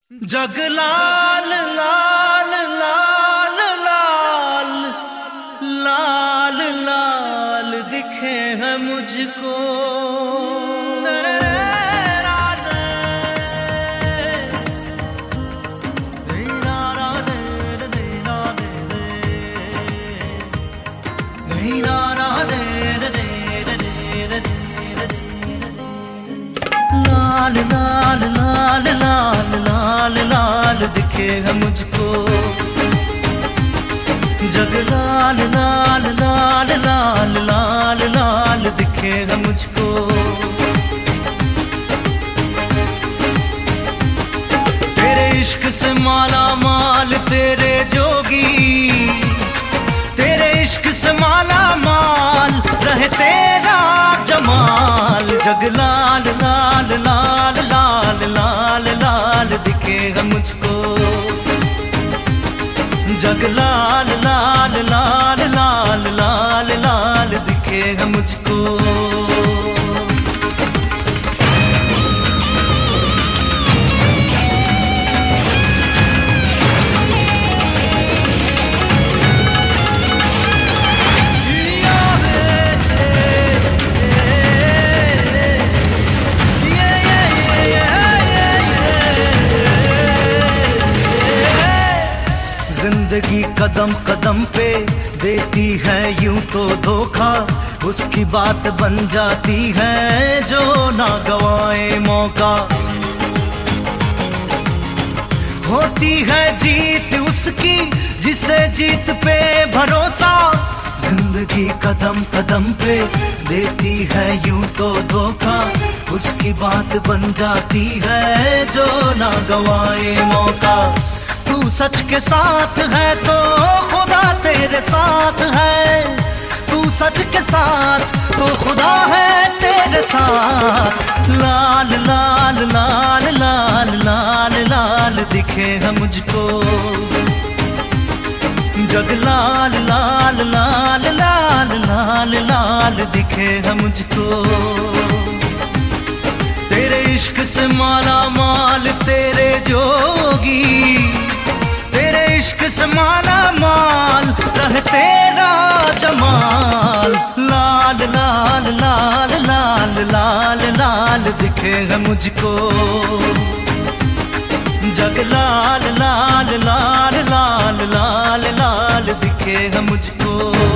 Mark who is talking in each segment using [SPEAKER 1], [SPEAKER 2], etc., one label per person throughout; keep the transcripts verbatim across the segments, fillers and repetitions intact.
[SPEAKER 1] जग लाल लाल लाल लाल लाल लाल दिखे हैं मुझको। लाल लाल लाल लाल लाल लाल दिखे है मुझको। जग लाल लाल लाल लाल लाल लाल दिखे है मुझको। तेरे इश्क से माला माल तेरे जोगी, तेरे इश्क से माला माल रहे तेरा जमाल। जग लाल लाल लाल लाल लाल लाल दिखे है मुझको। जग लाल लाल लाल लाल लाल लाल दिखे है मुझको। जिंदगी कदम कदम पे देती है यूं तो धोखा, उसकी बात बन जाती है जो ना गवाए मौका। होती है जीत उसकी जिसे जीत पे भरोसा। जिंदगी कदम कदम पे देती है यूं तो धोखा, उसकी बात बन जाती है जो ना गवाए मौका। तू सच के साथ है तो खुदा तेरे साथ है, तू सच के साथ तो खुदा है तेरे साथ। लाल लाल लाल लाल लाल लाल दिखे है मुझको। जग लाल लाल लाल लाल लाल लाल दिखे है मुझको। तेरे इश्क से माला माल तेरे जोगी, तेरे इश्क से माला माल रहे तेरा जमाल। लाल लाल लाल लाल लाल लाल दिखे है मुझको। जग लाल लाल लाल लाल लाल लाल दिखे है मुझको।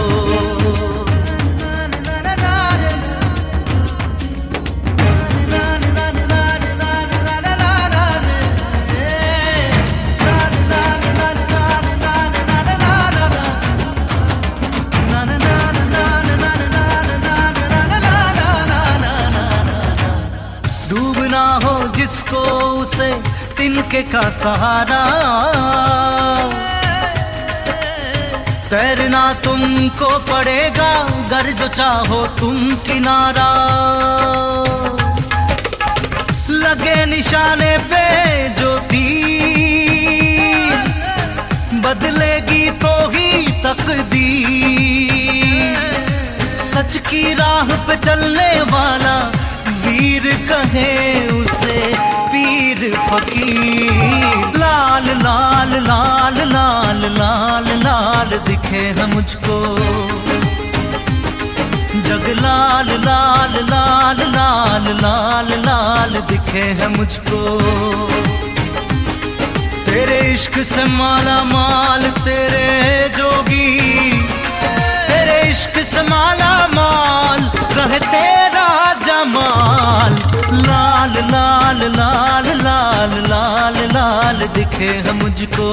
[SPEAKER 1] डूबना हो जिसको उसे तिनके का सहारा, तैरना तुमको पड़ेगा गर जो चाहो तुम किनारा। लगे निशाने पे जो तीर बदलेगी तो ही तकदीर। सच की राह पे चलने वाला वीर कहे उसे पीर फकीर। लाल लाल लाल लाल लाल लाल दिखे है मुझको। जग लाल लाल लाल लाल लाल लाल दिखे है मुझको। तेरे इश्क से माला माल तेरे जोगी, तेरे इश्क से माला माल रहे तेरा जमाल। लाल लाल लाल लाल लाल लाल दिखे है मुझको।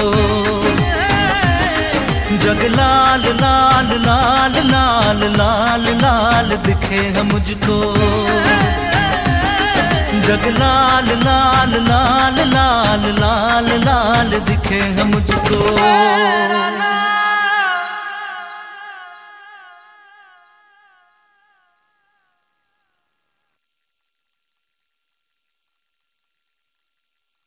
[SPEAKER 1] जग लाल लाल लाल लाल लाल लाल दिखे है मुझको। जग लाल लाल लाल लाल लाल लाल दिखे है मुझको।